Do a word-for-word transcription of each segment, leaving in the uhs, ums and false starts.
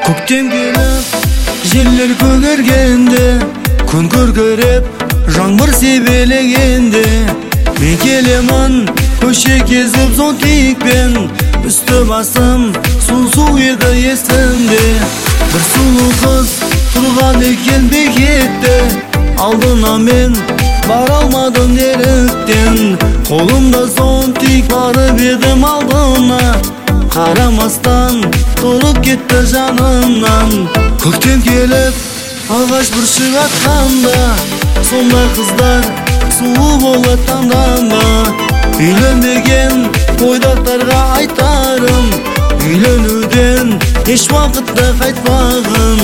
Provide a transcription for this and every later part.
Көктем келіп, жерлер көгергенде, күн күркіреп, жаңбыр себелегенде, мен келемін көше кезіп зонтикпен, үсті басым су-су еді есімде. Бір сұлу қыз тұрған екен бекетте, алдына мен бара алмадым неліктен. Қолымда зонтик барып едім алдына, қарамастан тұрып кетті жанымнан. Көктем келіп, ағаш бүршік атқанда, сондай қыздар сұлу болып таңданба. Үйленбеген бойдақтарға айтарым, үйленуден еш уақытта қайтпағын.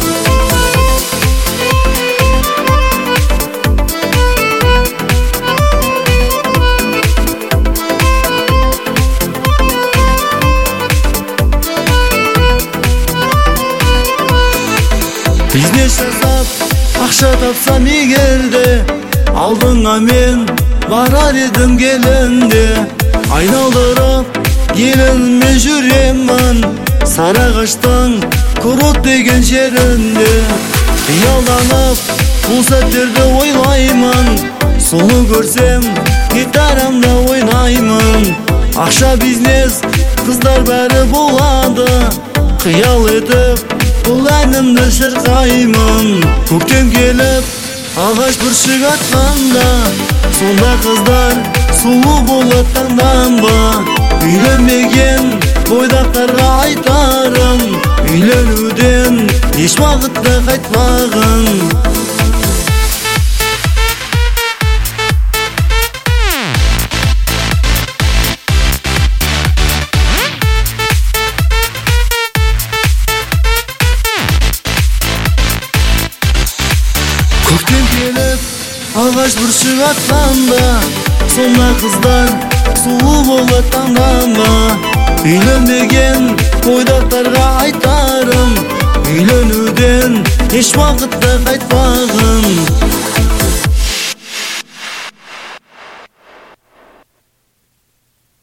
Бизнес жасап, ақша тапсам егерде, алдыңа мен барар едім келінде. Айналдырып еліңмен жүремін, Сарыағаштың Курорт деген жерінде. Қиялданып бұл сәттерді ойлаймын, сұлу көрсем гитарамда ойнаймын. Ақша, бизнес, қыздар бәрі болады, қиял етіп бұл әнімді шырқаймын. Көктем келіп, ағаш бүршік атқанда, сонда қыздар сұлу болып таңданба. Үйленбеген бойдақтарға айтарым, үйленуден еш уақытта қайтпағын. Көктем келіп, ағаш бүршік атқанда, сонда қыздар сұлу болып таңданба. Үйленбеген бойдақтарға айтарым, үйленуден еш уақытта қайтпағын.